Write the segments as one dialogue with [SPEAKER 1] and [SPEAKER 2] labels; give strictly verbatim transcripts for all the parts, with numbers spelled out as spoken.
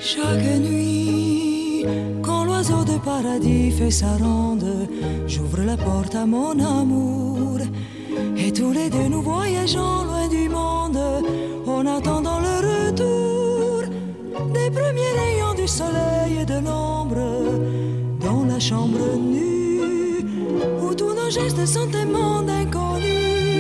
[SPEAKER 1] Chaque nuit, quand l'oiseau de paradis fait sa ronde, j'ouvre la porte à mon amour. Et tous les deux nous voyageons loin du monde, en attendant le retour des premiers rayons du soleil et de l'ombre, dans la chambre nue, où tous nos gestes sont un monde inconnu.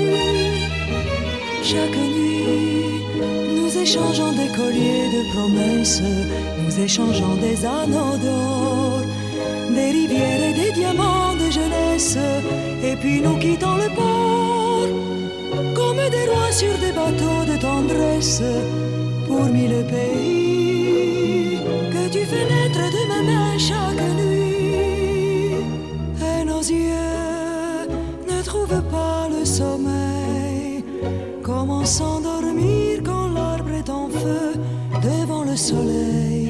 [SPEAKER 1] Chaque nuit, nous échangeons des colliers de promesses, nous échangeons des anneaux d'or, des rivières et des diamants de jeunesse, et puis nous quittons le port, comme des rois sur des bateaux de tendresse, pour mille pays que tu fais naître de ma main chaque nuit. Et nos yeux ne trouvent pas le sommeil. Comment s'endormir quand l'arbre est en feu devant le soleil?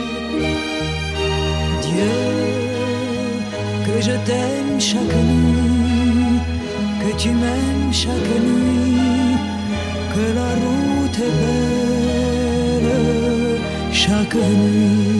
[SPEAKER 1] Dieu, que je t'aime chaque nuit, que tu m'aimes chaque nuit, que la route est belle chaque nuit.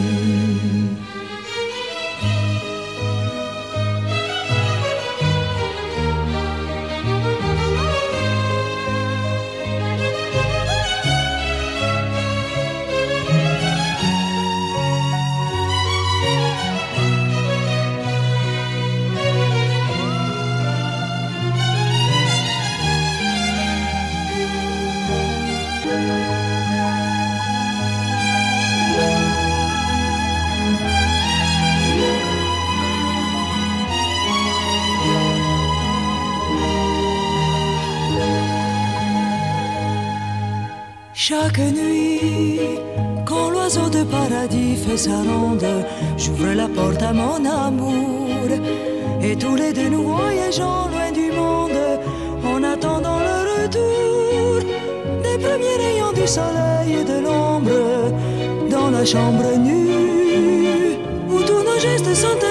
[SPEAKER 1] Chaque nuit, quand l'oiseau de paradis fait sa ronde, j'ouvre la porte à mon amour. Et tous les deux nous voyageons loin du monde, en attendant le retour des premiers rayons du soleil et de l'ombre, dans la chambre nue, où tous nos gestes sont